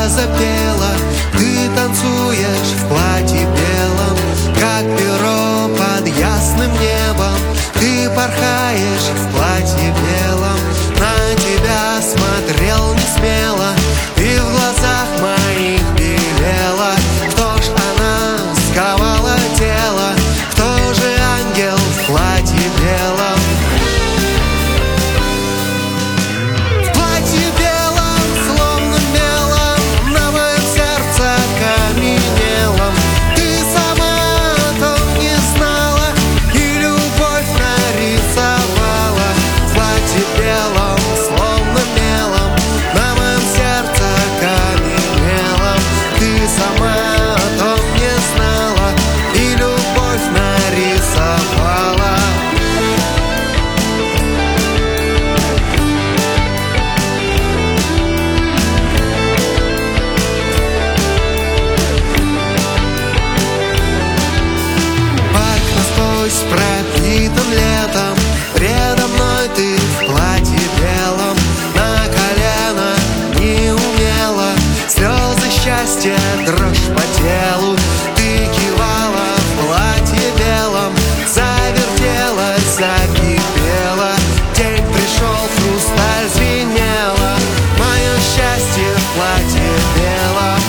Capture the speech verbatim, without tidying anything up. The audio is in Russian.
запела. Ты танцуешь в платье белом, как перо под ясным небом. Ты порхаешь в платье белом, на тебя смотрел не смело, и в глазах моих белела. Кто ж она сковала тело, кто же ангел в платье белом? В платье белом, словно мелом, на моем сердце каменелом. Ты сама о том не знала и любовь нарисовала. В платье белом, словно мелом, на моем сердце каменелом. Ты сама о том не знала и любовь нарисовала. С пропитым летом, предо мной ты в платье белом, на колено неумело, слезы счастья, дрожь по телу. Ты кивала в платье белом, завертелась, закипела. День пришел, хрусталь звенела, мое счастье в платье белом.